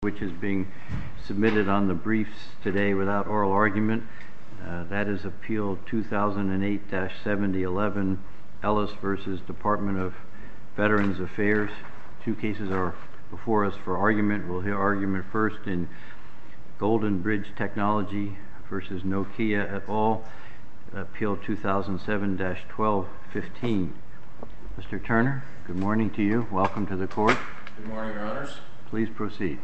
which is being submitted on the briefs today without oral argument. That is Appeal 2008-7011, Ellis v. Department of Veterans Affairs. Two cases are before us for argument. We'll hear argument first in Golden Bridge Technology v. Nokia et al., Appeal 2007-1215. Mr. Turner, good morning to you. Welcome to the court. Good morning, Your Honors. Please proceed.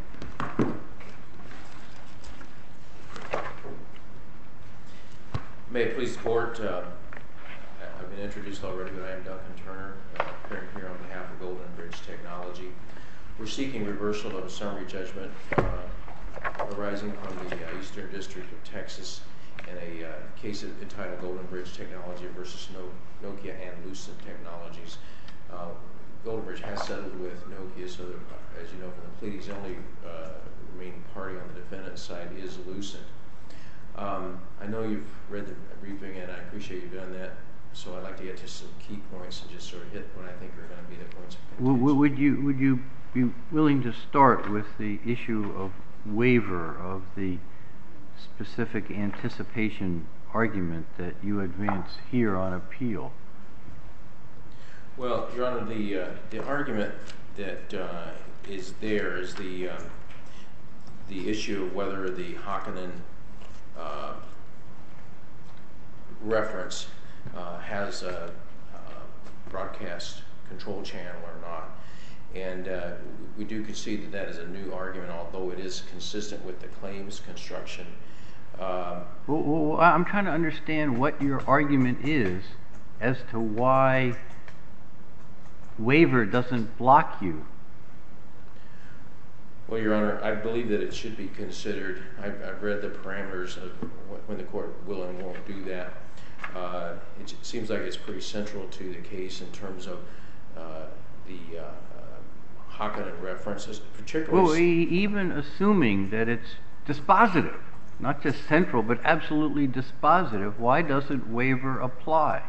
May it please the court, I've been introduced already, but I am Duncan Turner, appearing here on behalf of Golden Bridge Technology. We're seeking reversal of a summary judgment arising from the Eastern District of Texas in a case entitled Golden Bridge Technology v. Nokia and Lucent Technologies. Golden Bridge has settled with Nokia, so that, as you know from the pleadings, the only remaining party on the defendant's side is Lucent. I know you've read the briefing, and I appreciate you doing that, so I'd like to get to some key points and just sort of hit what I think are going to be the points of contention. Would you be willing to start with the issue of waiver of the specific anticipation argument that you advance here on appeal? Well, Your Honor, the argument that is there is the issue of whether the Hakkinen reference has a broadcast control channel or not. And we do concede that that is a new argument, although it is consistent with the claims construction. Well, I'm trying to understand what your argument is as to why waiver doesn't block you. Well, Your Honor, I believe that it should be considered. I've read the parameters of when the court will and won't do that. It seems like it's pretty central to the case in terms of the Hakkinen references, particularly. Well, even assuming that it's dispositive, not just central, but absolutely dispositive, why doesn't waiver apply?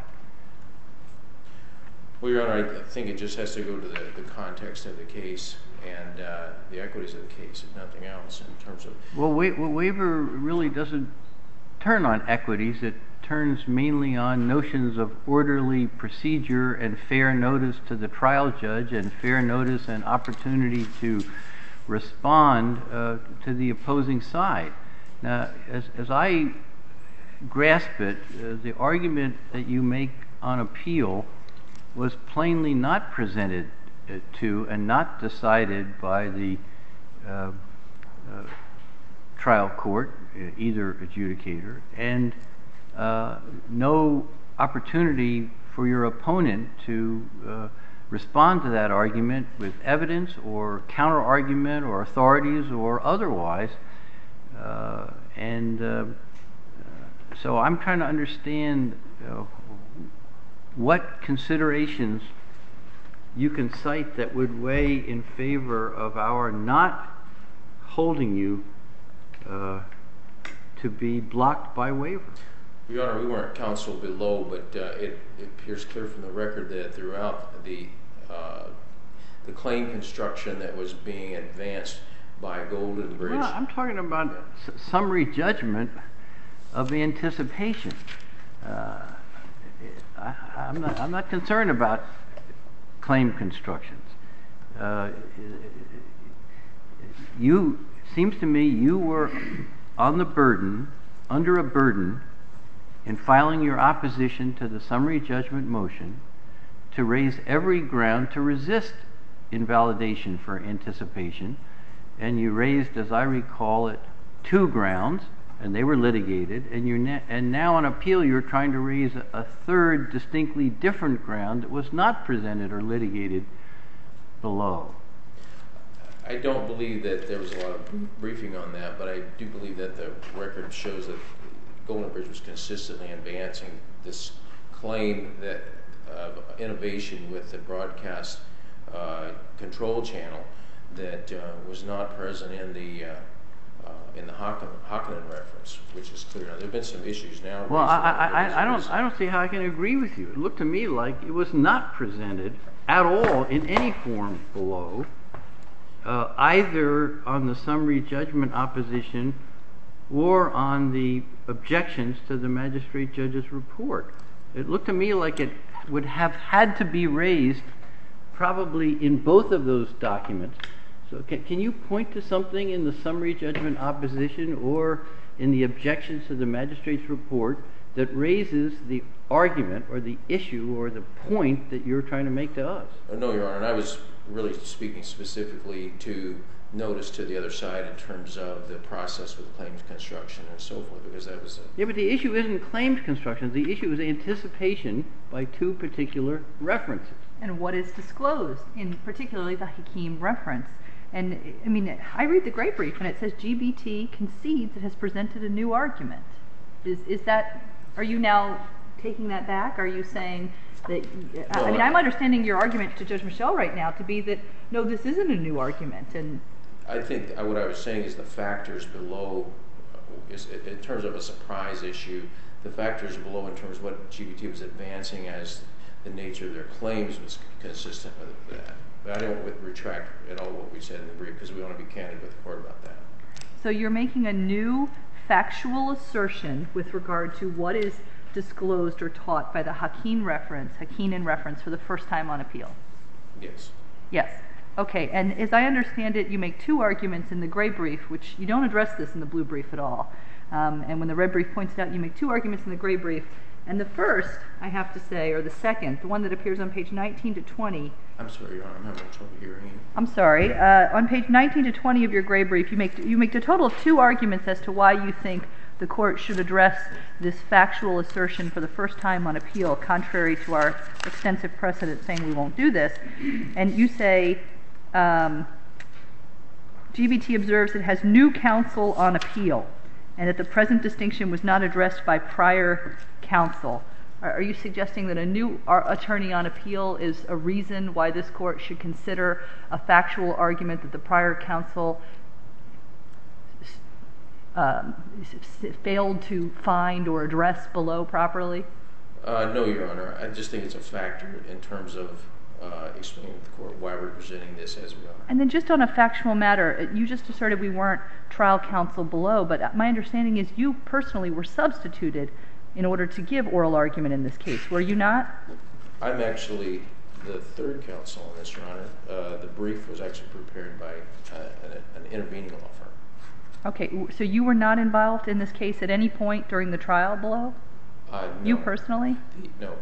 Well, Your Honor, I think it just has to go to the context of the case and the equities of the case, if nothing else, in terms of... Well, waiver really doesn't turn on equities. It turns mainly on notions of orderly procedure and fair notice to the trial judge and fair notice and opportunity to respond to the opposing side. Now, as I grasp it, the argument that you make on appeal was plainly not presented to and not decided by the trial court, either adjudicator, and no opportunity for your opponent to respond to that argument with evidence or counter-argument or authorities or otherwise. So I'm trying to understand what considerations you can cite that would weigh in favor of our not holding you to be blocked by waiver. Your Honor, we weren't counsel below, but it appears clear from the record that throughout the claim construction that was being advanced by Golden Bridge... Well, I'm talking about summary judgment of anticipation. I'm not concerned about claim constructions. Seems to me you were on the burden, under a burden, in filing your opposition to the summary judgment motion to raise every ground to resist invalidation for anticipation, and you raised, as I recall it, 2 grounds, and they were litigated, and now on appeal you're trying to raise a third distinctly different ground that was not presented or litigated below. I don't believe that there was a lot of briefing on that, but I do believe that the record shows that Golden Bridge was consistently advancing this claim that innovation with the broadcast control channel that was not present in the Hakkinen reference, which is clear. Now, there have been some issues now. Well, I don't see how I can agree with you. It looked to me like it was not presented at all in any form below. either on the summary judgment opposition or on the objections to the magistrate judge's report. It looked to me like it would have had to be raised probably in both of those documents. So can you point to something in the summary judgment opposition or in the objections to the magistrate's report that raises the argument or the issue or the point that you're trying to make to us? No, Your Honor, and I was really speaking specifically to notice to the other side in terms of the process with claims construction and so forth, because that was Yeah, but the issue isn't claims construction. The issue is anticipation by two particular references. And what is disclosed, in particularly the Hakim reference. And I mean, I read the Gray brief and it says GBT concedes it has presented a new argument. Is that, are you now taking that back? Are you saying that, I mean, I'm understanding your argument to Judge Michel right now to be that, no, this isn't a new argument. And I think what I was saying is the factors below, in terms of a surprise issue, the factors below in terms of what GBT was advancing as the nature of their claims was consistent with that. But I don't retract at all what we said in the brief because we want to be candid with the court about that. so you're making a new factual assertion with regard to what is disclosed or taught by the Hakim reference for the first time on appeal? Yes. Yes. Okay, and as I understand it, you make two arguments in the Gray brief, which you don't address this in the Blue brief at all. And when the Red brief points it out, you make two arguments in the Gray brief. And the first, I have to say, or the second, the one that appears on page 19 to 20. I'm sorry, Your Honor, I'm having trouble hearing you. I'm sorry. On page 19 to 20 of your Gray brief, you make a total of two arguments as to why you think the court should address this factual assertion for the first time on appeal, contrary to our extensive precedent saying we won't do this. And you say, GBT observes it has new counsel on appeal, and that the present distinction was not addressed by prior counsel. Are you suggesting that a new attorney on appeal is a reason why this court should consider a factual argument that the prior counsel failed to find or address below properly? No, Your Honor. I just think it's a factor in terms of explaining to the court why we're presenting this as we are. And then just on a factual matter, you just asserted we weren't trial counsel below, but my understanding is you personally were substituted in order to give oral argument in this case. Were you not? I'm actually the third counsel on this, Your Honor. The brief was actually prepared by an intervening law firm. Okay, so you were not involved in this case at any point during the trial below? No. You personally? No.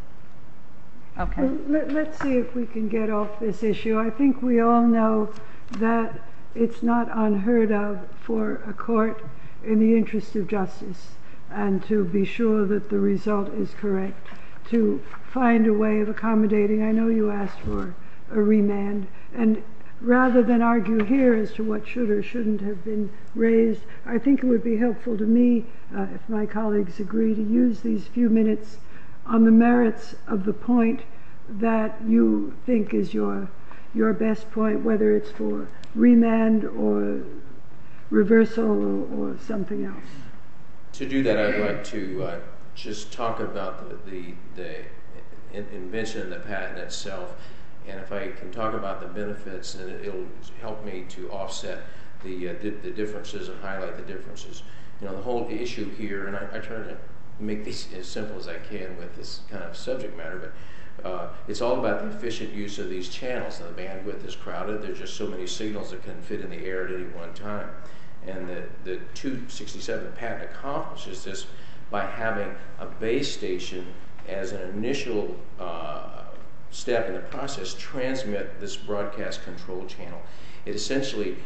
Okay. Well, let's see if we can get off this issue. I think we all know that it's not unheard of for a court in the interest of justice and to be sure that the result is correct, to find a way of accommodating. I know you asked for a remand, and rather than argue here as to what should or shouldn't have been raised, I think it would be helpful to me, if my colleagues agree, to use these few minutes on the merits of the point that you think is your best point, whether it's for remand or reversal or something else. To do that, I'd like to just talk about the invention and the patent itself. And if I can talk about the benefits, then it'll help me to offset the differences and highlight the differences. You know, the whole issue here, and I try to make this as simple as I can with this kind of subject matter, but it's all about the efficient use of these channels. And the bandwidth is crowded. There's just so many signals that can fit in the air at any one time. And the 267 patent accomplishes this by having a base station as an initial step in the process transmit this broadcast control channel. It essentially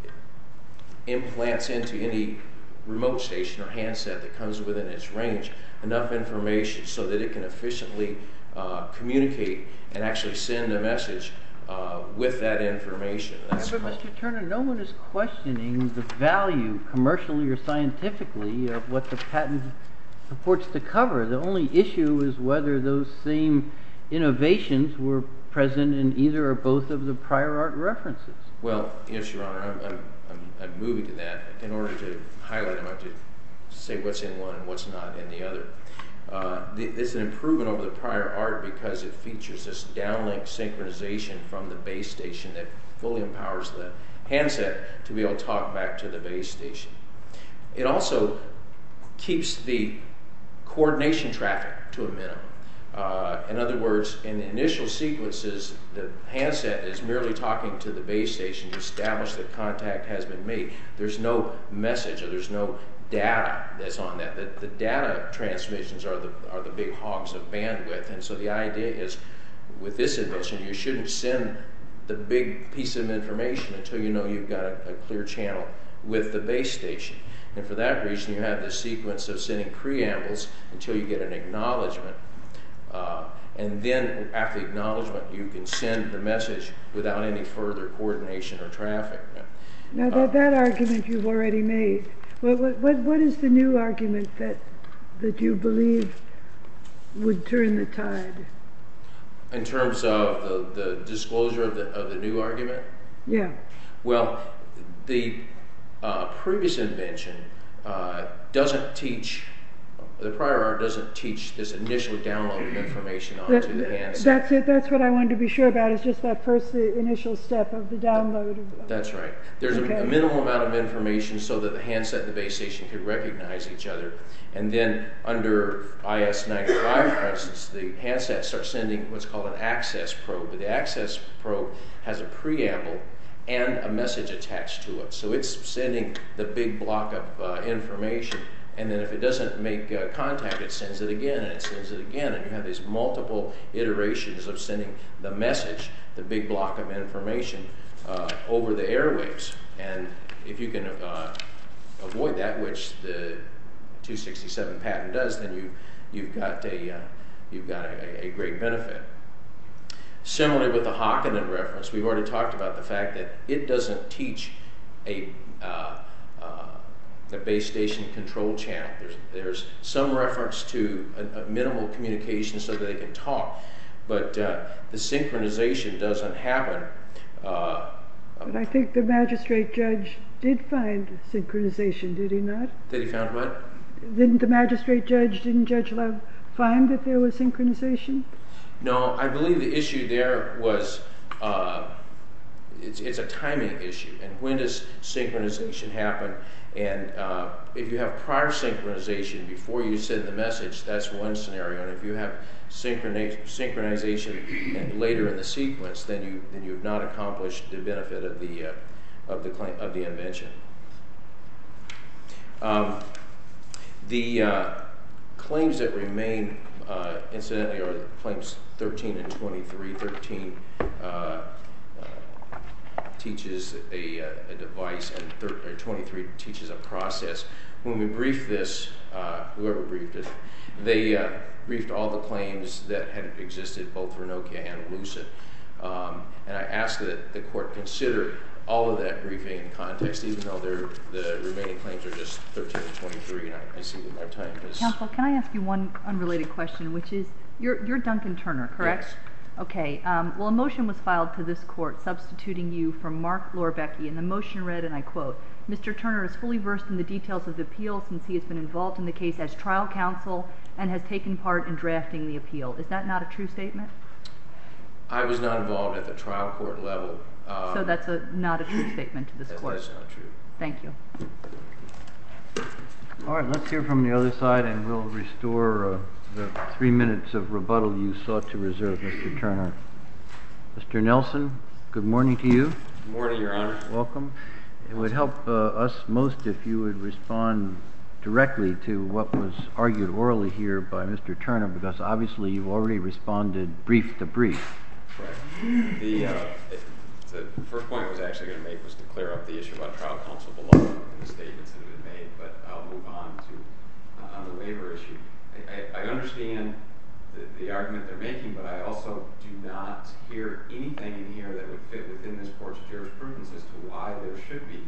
implants into any remote station or handset that comes within its range enough information so that it can efficiently communicate and actually send a message with that information. But Mr. Turner, no one is questioning the value, commercially or scientifically, of what the patent purports to cover. The only issue is whether those same innovations were present in either or both of the prior art references. Well, yes, Your Honor, I'm moving to that. In order to highlight them, I have to say what's in one and what's not in the other. This is an improvement over the prior art because it features this downlink synchronization from the base station that fully empowers the handset to be able to talk back to the base station. It also keeps the coordination traffic to a minimum. In other words, in the initial sequences, the handset is merely talking to the base station to establish that contact has been made. There's no message or there's no data that's on that. The data transmissions are the big hogs of bandwidth, and so the idea is, with this invention, you shouldn't send the big piece of information until you know you've got a clear channel with the base station. And for that reason, you have this sequence of sending preambles until you get an acknowledgement. And then after the acknowledgement, you can send the message without any further coordination or traffic. Now, that argument you've already made. What is the new argument that you believe would turn the tide? In terms of the disclosure of the new argument? Yeah. Well, the previous invention doesn't teach. The prior art doesn't teach this initial download of information onto the handset. That's it. That's what I wanted to be sure about. Is just that first initial step of the download. That's right. There's a minimal amount of information so that the handset and the base station could recognize each other. And then under IS-95, for instance, the handset starts sending what's called an access probe. But the access probe has a preamble and a message attached to it. So it's sending the big block of information. And then if it doesn't make contact, it sends it again, and it sends it again. And you have these multiple iterations of sending the message, the big block of information, over the airwaves. And if you can avoid that, which the 267 patent does, then you've got a great benefit. Similarly with the Hakkinen reference, we've already talked about the fact that it doesn't teach the base station control channel. There's some reference to a minimal communication so that they can talk, but the synchronization doesn't happen. But I think the magistrate judge did find synchronization, did he not? Did he find what? Didn't Judge Love find that there was synchronization? No, I believe the issue there was it's a timing issue. And when does synchronization happen? And if you have prior synchronization before you send the message, that's one scenario. And if you have synchronization later in the sequence, then you've not accomplished the benefit of the invention. The claims that remain, incidentally, are claims 13 and 23. 13 teaches a device, and 23 teaches a process. When we briefed this, whoever briefed it, they briefed all the claims that had existed both for Nokia and Lucid. And I asked that the court consider all of that briefing in context, even though the remaining claims are just 13 and 23, and I see that my time is... Counsel, can I ask you one unrelated question, which is, you're Duncan Turner, correct? Yes. Okay, well, a motion was filed to this court substituting you for Mark Lorbecki, and the motion read, and I quote, "Mr. Turner is fully versed in the details of the appeal since he has been involved in the case as trial counsel and has taken part in drafting the appeal." Is that not a true statement? I was not involved at the trial court level. So that's not a true statement to this court? That's not true. Thank you. All right, let's hear from the other side, and we'll restore the 3 minutes of rebuttal you sought to reserve, Mr. Turner. Mr. Nelson, good morning to you. Good morning, Your Honor. Welcome. It would help us most if you would respond directly to what was argued orally here by Mr. Turner, because obviously you've already responded brief to brief. Correct. The first point I was actually going to make was to clear up the issue about trial counsel below and the statements that have been made, but I'll move on the waiver issue. I understand the argument they're making, but I also do not hear anything in here that would fit within this court's jurisprudence as to why there should be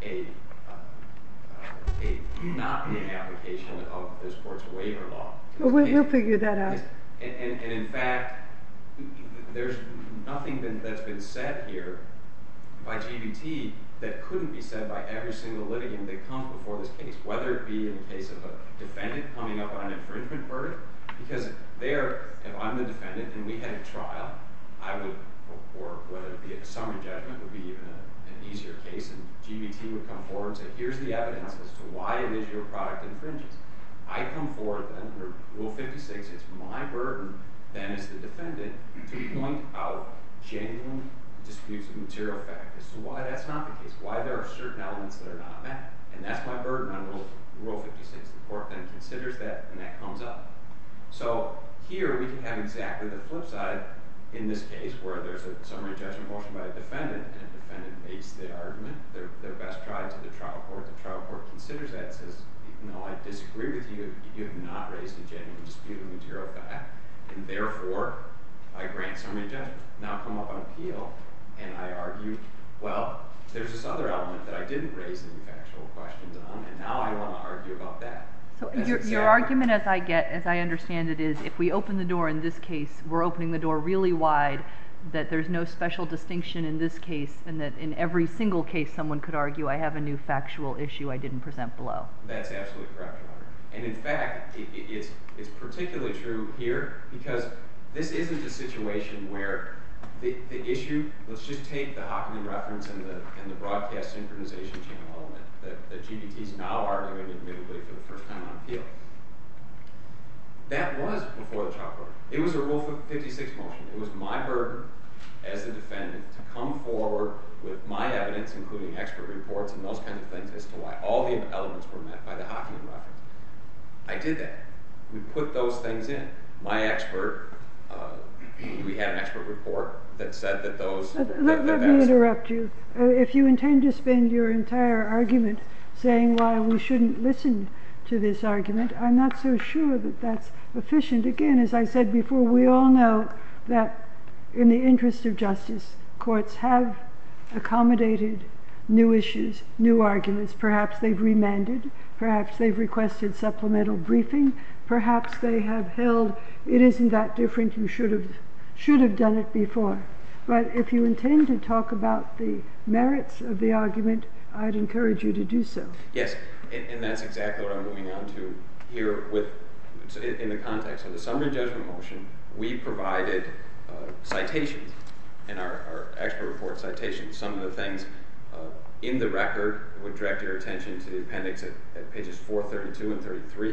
not an application of this court's waiver law. Well, we'll figure that out. And in fact, there's nothing that's been said here by GBT that couldn't be said by every single litigant that comes before this case, whether it be in the case of a defendant coming up on an infringement verdict, because there, if I'm the defendant and we had a trial, I would or whether it be a summary judgment would be even an easier case, and GBT would come forward and say, here's the evidence as to why it is your product infringes. I come forward then, under Rule 56, it's my burden then as the defendant to point out genuine disputes of material fact as to why that's not the case, why there are certain elements that are not met. And that's my burden on Rule 56. The court then considers that, and that comes up. So here we can have exactly the flip side in this case, where there's a summary judgment motion by a defendant, and a defendant makes the argument, their best tried to the trial court. The trial court considers that and says, no, I disagree with you. You have not raised a genuine dispute of material fact, and therefore I grant summary judgment. Now I come up on appeal, and I argue, well, there's this other element that I didn't raise any factual questions on, and now I want to argue about that. So your argument, as I understand it, is if we open the door in this case, we're opening the door really wide, that there's no special distinction in this case, and that in every single case someone could argue, I have a new factual issue I didn't present below. That's absolutely correct, Your Honor. And in fact, it's particularly true here, because this isn't a situation where the issue, let's just take the Hockenham reference and the broadcast synchronization channel element that GBT is now arguing admittedly for the first time on appeal. That was before the trial court. It was a Rule 56 motion. It was my burden as the defendant to come forward with my evidence, including expert reports and those kinds of things, as to why all the elements were met by the Hockenham reference. I did that. We put those things in. My expert, we had an expert report that said that those... Let me interrupt you. If you intend to spend your entire argument saying why we shouldn't listen to this argument, I'm not so sure that that's efficient. Again, as I said before, we all know that in the interest of justice, courts have accommodated new issues, new arguments. Perhaps they've remanded. Perhaps they've requested supplemental briefing. Perhaps they have held, it isn't that different, you should have done it before. But if you intend to talk about the merits of the argument, I'd encourage you to do so. Yes, and that's exactly what I'm moving on to here in the context of the summary judgment motion. We provided citations in our expert report citations. Some of the things in the record would direct your attention to the appendix at pages 432 and 33,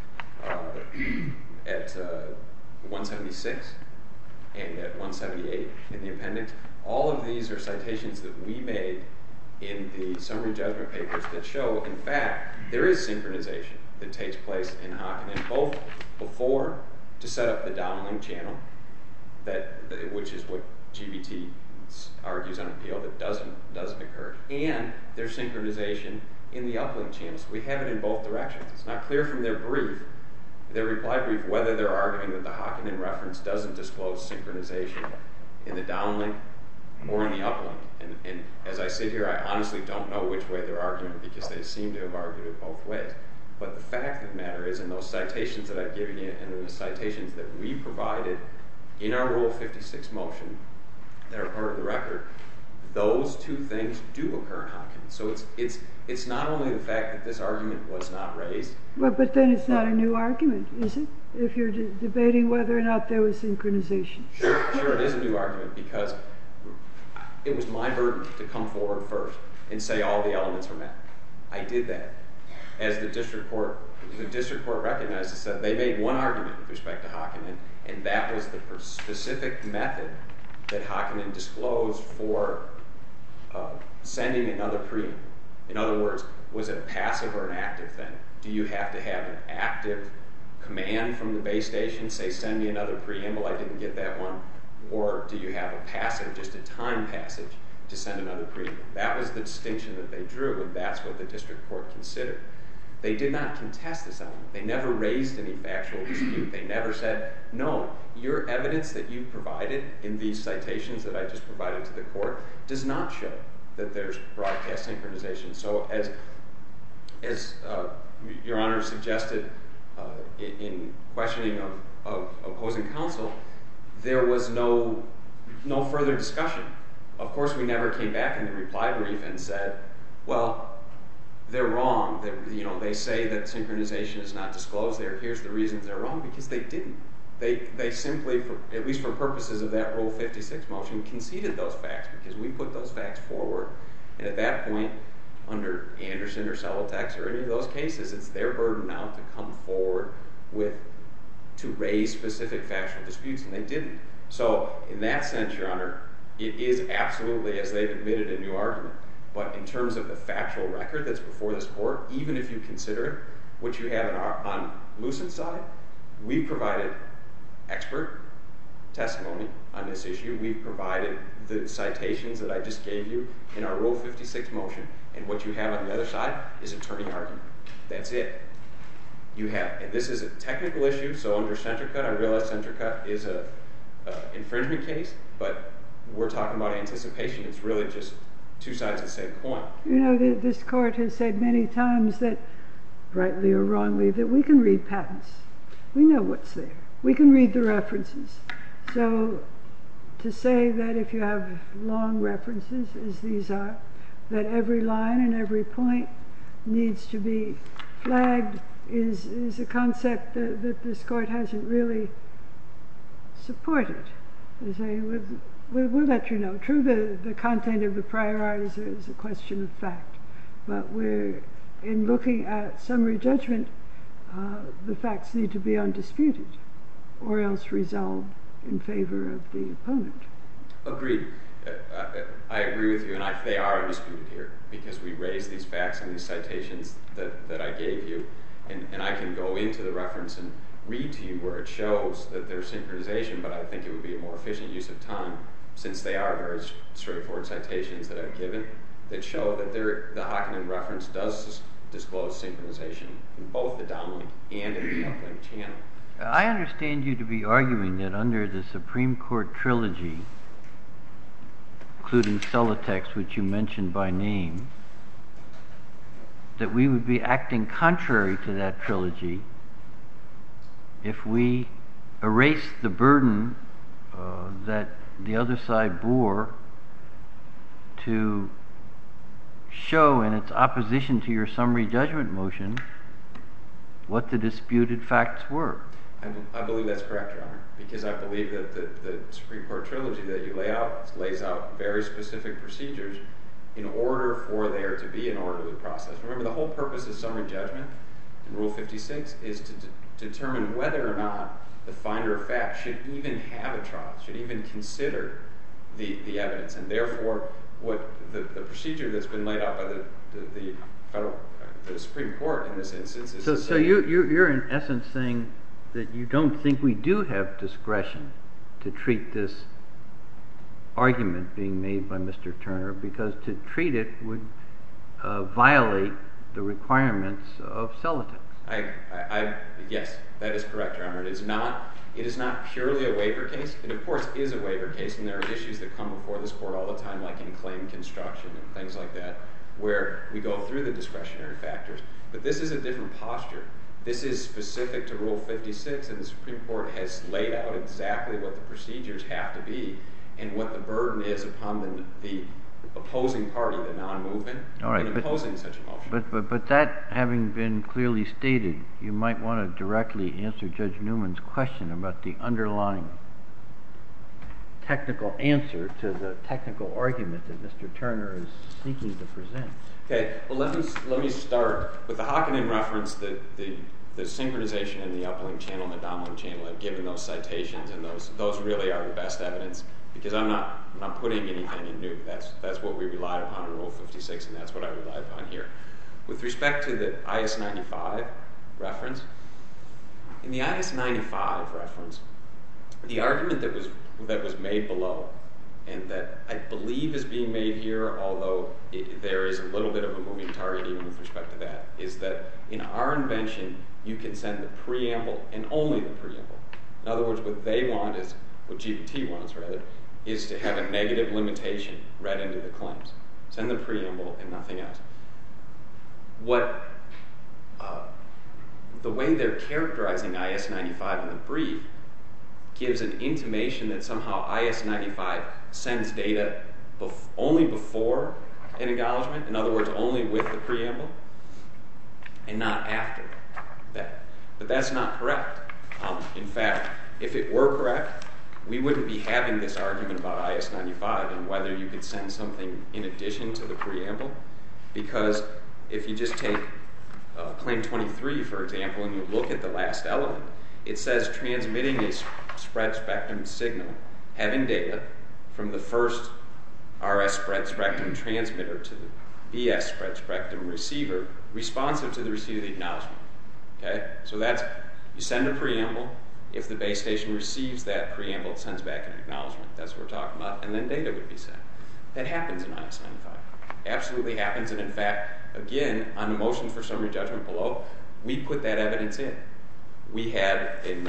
at 176 and at 178 in the appendix. All of these are citations that we made in the summary judgment papers that show, in fact, there is synchronization that takes place in Hockenham, both before to set up the downlink channel, which is what GBT argues on appeal that doesn't occur, and there's synchronization in the uplink channels. We have it in both directions. It's not clear from their reply brief, whether they're arguing that the Hockenham reference doesn't disclose synchronization in the downlink or in the uplink. And as I sit here, I honestly don't know which way they're arguing, because they seem to have argued it both ways. But the fact of the matter is, in those citations that I've given you and in the citations that we provided in our Rule 56 motion that are part of the record, those two things do occur in Hockenham. So it's not only the fact that this argument was not raised. But then it's not a new argument, is it? If you're debating whether or not there was synchronization. Sure, it is a new argument, because it was my burden to come forward first and say all the elements are met. I did that. As the district court recognized and said, they made one argument with respect to Hockenham, and that was the specific method that Hockenham disclosed for sending another preamble. In other words, was it a passive or an active thing? Do you have to have an active command from the base station, say, send me another preamble, I didn't get that one? Or do you have a passive, just a time passage, to send another preamble? That was the distinction that they drew, and that's what the district court considered. They did not contest this element. They never raised any factual dispute. They never said, no, your evidence that you provided in these citations that I just provided to the court does not show that there's broadcast synchronization. So as Your Honor suggested in questioning of opposing counsel, there was no further discussion. Of course, we never came back in the reply brief and said, well, they're wrong. They say that synchronization is not disclosed there. Here's the reasons they're wrong, because they didn't. They simply, at least for purposes of that Rule 56 motion, conceded those facts because we put those facts forward. And at that point, under Anderson or Celotex or any of those cases, it's their burden now to come forward to raise specific factual disputes, and they didn't. So in that sense, Your Honor, it is absolutely, as they've admitted, a new argument. But in terms of the factual record that's before this court, even if you consider it, what you have on Lucent's side, we've provided expert testimony on this issue. We've provided the citations that I just gave you in our Rule 56 motion, and what you have on the other side is attorney argument. That's it. You have, and this is a technical issue, so under Centricut, I realize Centricut is a infringement case, but we're talking about anticipation. It's really just two sides of the same coin. You know, this court has said many times that, rightly or wrongly, that we can read patents. We know what's there. We can read the references. So to say that if you have long references, as these are, that every line and every point needs to be flagged is a concept that this court hasn't really supported. They say, we'll let you know. True, the content of the prior art is a question of fact, but in looking at summary judgment, the facts need to be undisputed, or else resolved in favor of the opponent. Agreed. I agree with you, and they are undisputed here, because we raised these facts and these citations that I gave you, and I can go into the reference and read to you where it shows that there's synchronization, but I think it would be a more efficient use of time, since they are very straightforward citations that I've given, that show that the Hakkinen reference does disclose synchronization in both the downlink and in the uplink channel. I understand you to be arguing that under the Supreme Court trilogy, including Celotex, which you mentioned by name, that we would be acting contrary to that trilogy if we erase the burden that the other side bore to show in its opposition to your summary judgment motion what the disputed facts were. I believe that's correct, Your Honor, because I believe that the Supreme Court trilogy that you lays out very specific procedures in order for there to be an orderly process. Remember, the whole purpose of summary judgment in Rule 56 is to determine whether or not the finder of fact should even have a trial, should even consider the evidence, and therefore what the procedure that's been laid out by the Supreme Court in this instance is... So you're in essence saying that you don't think we do have discretion to treat this argument being made by Mr. Turner, because to treat it would violate the requirements of Celotex. Yes, that is correct, Your Honor. It is not purely a waiver case. It, of course, is a waiver case, and there are issues that come before this court all the time, like in claim construction and things like that, where we go through the discretionary factors. But this is a different posture. This is specific to Rule 56, and the Supreme Court has laid out exactly what the procedures have to be and what the burden is upon the opposing party, the non-movement, in opposing such a motion. But that having been clearly stated, you might want to directly answer Judge Newman's question about the underlying technical answer to the technical argument that Mr. Turner is seeking to present. Okay, well let me start with the Hakkinen reference, the synchronization in the uplink channel and the downlink channel. I've given those citations, and those really are the best evidence, because I'm not putting anything in new. That's what we relied upon in Rule 56, and that's what I relied upon here. With respect to the IS-95 reference, in the IS-95 reference, the argument that was made below, and that I believe is being made here, although there is a little bit of a moving target even with respect to that, is that in our invention, you can send the preamble and only the preamble. In other words, what they want is, what GPT wants rather, is to have a negative limitation read into the claims. Send the preamble and nothing else. The way they're characterizing IS-95 in the brief gives an intimation that somehow IS-95 sends data only before an acknowledgement, in other words, only with the preamble, and not after that. But that's not correct. In fact, If it were correct, we wouldn't be having this argument about IS-95 and whether you could send something in addition to the preamble, because if you just take Claim 23, for example, and you look at the last element, it says transmitting a spread spectrum signal having data from the first RS spread spectrum transmitter to the BS spread spectrum receiver responsive to the receipt of the acknowledgement. Okay? So that's, you send a preamble. If the base station receives that preamble, it sends back an acknowledgement. That's what we're talking about. And then data would be sent. That happens in IS-95. Absolutely happens. And in fact, again, on the motion for summary judgment below, we put that evidence in. We had in,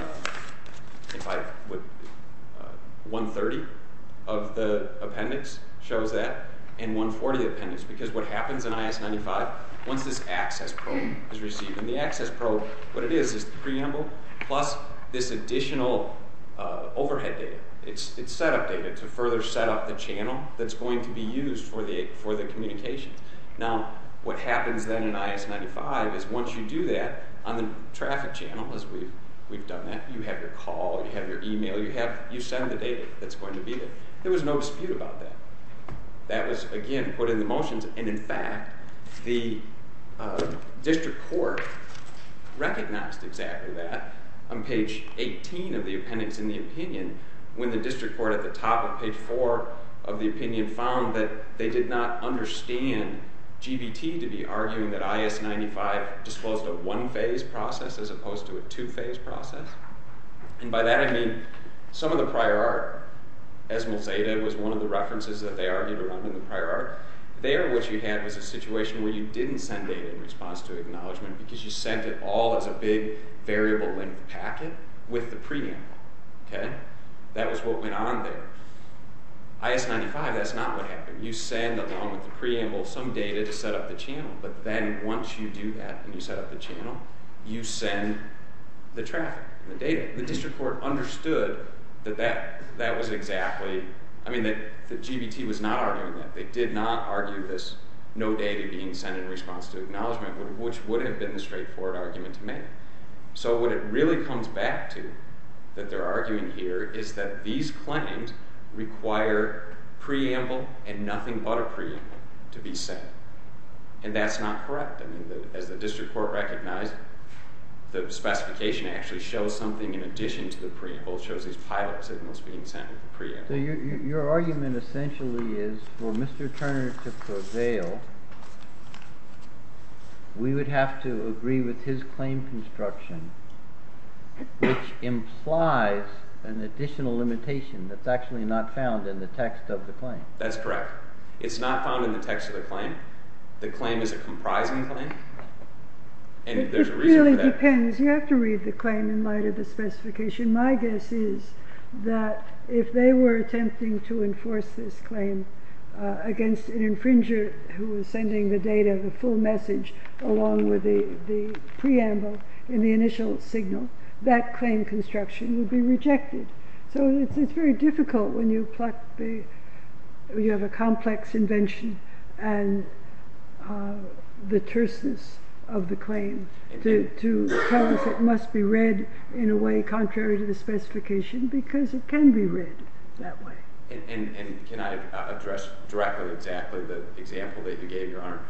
130 of the appendix shows that, and 140 of the appendix, because what happens in IS-95, once this access probe is received, and the access probe, what it is the preamble plus this additional overhead data. It's setup data to further set up the channel that's going to be used for the communications. Now, what happens then in IS-95 is once you do that on the traffic channel, as we've done that, you have your call, you have your email, you send the data that's going to be there. There was no dispute about that. That was, again, put in the motions, and in fact, the district court recognized exactly that on page 18 of the appendix in the opinion, when the district court at the top of page 4 of the opinion found that they did not understand GBT to be arguing that IS-95 disclosed a one-phase process as opposed to a two-phase process. And by that I mean some of the prior art, Esmil Zeta was one of the references that they argued around in the prior art. There what you had was a situation where you didn't send data in response to acknowledgement because you sent it all as a big variable length packet with the preamble. Okay? That was what went on there. IS-95, that's not what happened. You send, along with the preamble, some data to set up the channel, but then once you do that and you set up the channel, you send the traffic and the data. The district court understood that was exactly, that GBT was not arguing that. They did not argue this no data being sent in response to acknowledgement, which would have been the straightforward argument to make. So what it really comes back to that they're arguing here is that these claims require preamble and nothing but a preamble to be sent. And that's not correct. As the district court recognized, the specification actually shows something in addition to the preamble. It shows these pilot signals being sent with the preamble. So your argument essentially is for Mr. Turner to prevail, we would have to agree with his claim construction, which implies an additional limitation that's actually not found in the text of the claim. That's correct. It's not found in the text of the claim. The claim is a comprising claim. And there's a reason for that. It really depends. You have to read the claim in light of the specification. My guess is that if they were attempting to enforce this claim against an infringer who was sending the data, the full message, along with the preamble in the initial signal, that claim construction would be rejected. So it's very difficult when you you have a complex invention and the terseness of the claim to tell us it must be read in a way contrary to the specification, because it can be read that way. And can I address directly exactly the example that you gave, Your Honor?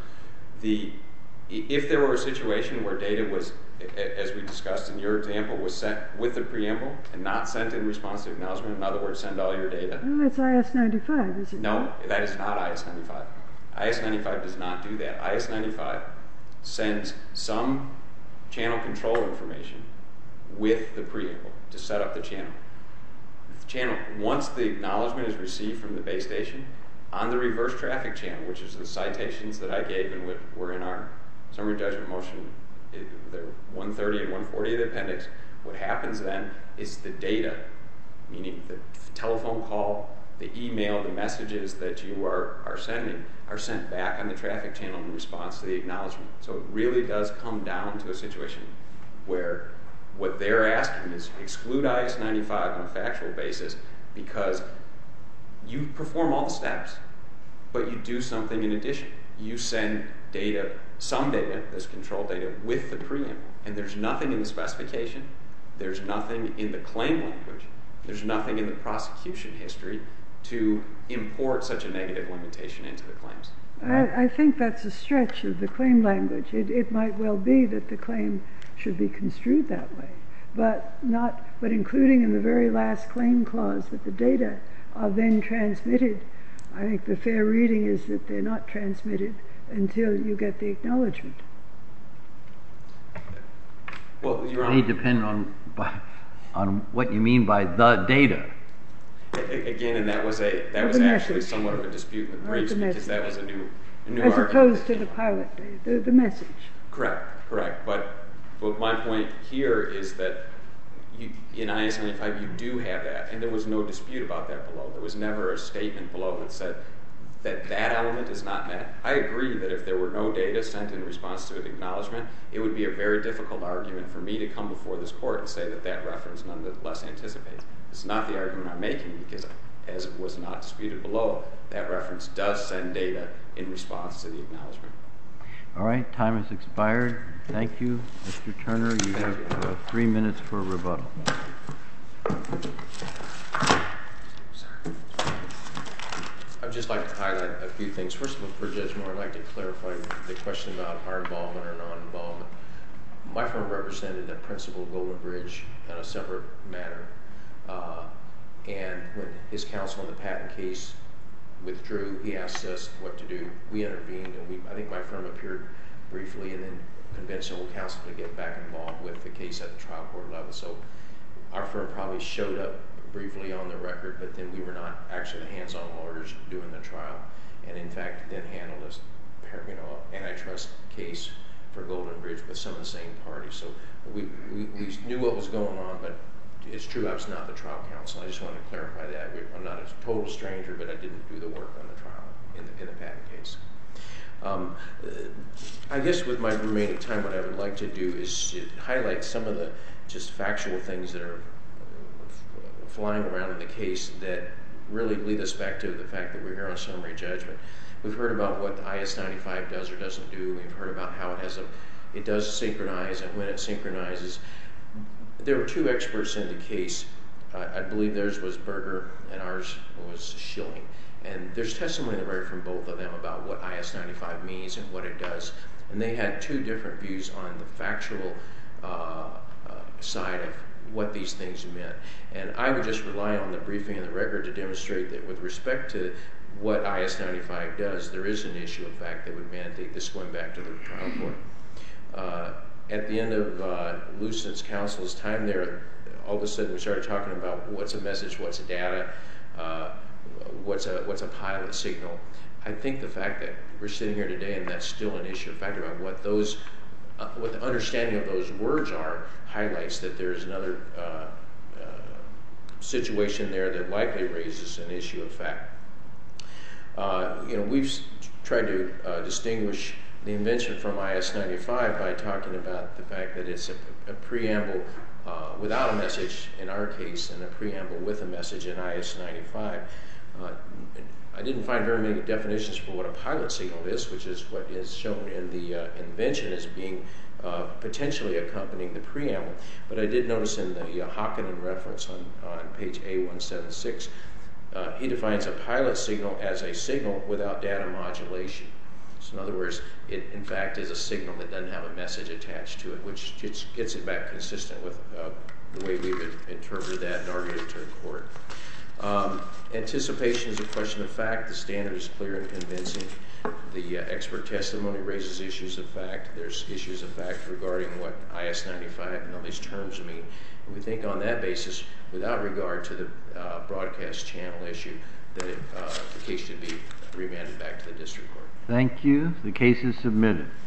If there were a situation where data was, as we discussed in your example, was sent with the preamble and not sent in response to acknowledgement, in other words, send all your data. Well, that's IS-95, is it? No, that is not IS-95. IS-95 does not do that. IS-95 sends some channel control information with the preamble to set up the channel. Once the acknowledgement is received from the base station, on the reverse traffic channel, which is the citations that I gave and were in our summary judgment motion, they're 130 and 140 of the appendix, what happens then is the data, meaning the telephone call, the email, the messages that you are sending, are sent back on the traffic channel in response to the acknowledgement. So it really does come down to a situation where what they're asking is exclude IS-95 on a factual basis because you perform all the steps, but you do something in addition. You send data, some data, this control data, with the preamble. And there's nothing in the specification, there's nothing in the claim language, there's nothing in the prosecution history to import such a negative limitation into the claims. I think that's a stretch of the claim language. It might well be that the claim should be construed that way, but including in the very last claim clause that the data are then transmitted. I think the fair reading is that they're not transmitted until you get the acknowledgement. Well, Your Honor, They depend on what you mean by the data. again, and that was the actually message. somewhat of a dispute in the briefs the because message. that was a new As argument. opposed to the pilot data, the message. Correct. But my point here is that in IS-95 you do have that, and there was no dispute about that below. There was never a statement below that said that element is not met. I agree that if there were no data sent in response to an acknowledgement, it would be a very difficult argument for me to come before this court and say that reference nonetheless anticipates. It's not the argument I'm making because, as it was not disputed below, that reference does send data in response to the acknowledgement. All right, time has expired. Thank you, Mr. Turner. You have 3 minutes for rebuttal. I'd just like to highlight a few things. First of all, for Judge Moore, I'd like to clarify the question about our involvement or non-involvement. My firm represented the principal of Golden Bridge in a separate matter, and when his counsel in the patent case withdrew, he asked us what to do. We intervened, and I think my firm appeared briefly and then convinced the old counsel to get back involved with the case at the trial court level. So our firm probably showed up briefly on the record, but then we were not actually the hands-on lawyers doing the trial, and in fact then handled this, antitrust case for Golden Bridge with some of the same parties. So we knew what was going on, but it's true I was not the trial counsel. I just wanted to clarify that. I'm not a total stranger, but I didn't do the work on the trial in the patent case. I guess with my remaining time, what I would like to do is highlight some of the just factual things that are flying around in the case that really lead us back to the fact that we're here on summary judgment. We've heard about what the IS-95 does or doesn't do. We've heard about how it does synchronize and when it synchronizes. There were two experts in the case. I believe theirs was Berger and ours was Schilling. And there's testimony in the record from both of them about what IS-95 means and what it does. And they had two different views on the factual side of what these things meant. And I would just rely on the briefing and the record to demonstrate that with respect to what IS-95 does, there is an issue of fact that would mandate this going back to the trial court. At the end of Lucent's counsel's time there, all of a sudden we started talking about what's a message, what's a data, what's a pilot signal. I think the fact that we're sitting here today and that's still an issue of fact about what the understanding of those words are highlights that there's another situation there that likely raises an issue of fact. We've tried to distinguish the invention from IS-95 by talking about the fact that it's a preamble without a message in our case and a preamble with a message in IS-95. I didn't find very many definitions for what a pilot signal is, which is what is shown in the invention as being potentially accompanying the preamble. But I did notice in the Hakkinen reference on page A176, he defines a pilot signal as a signal without data modulation. So in other words, it in fact is a signal that doesn't have a message attached to it, which gets it back consistent with the way we would interpret that and argue it to the court. Anticipation is a question of fact. The standard is clear and convincing. The expert testimony raises issues of fact. There's issues of fact regarding what IS-95 and all these terms mean. And we think on that basis, without regard to the broadcast channel issue, that the case should be remanded back to the district court. Thank you. The case is submitted.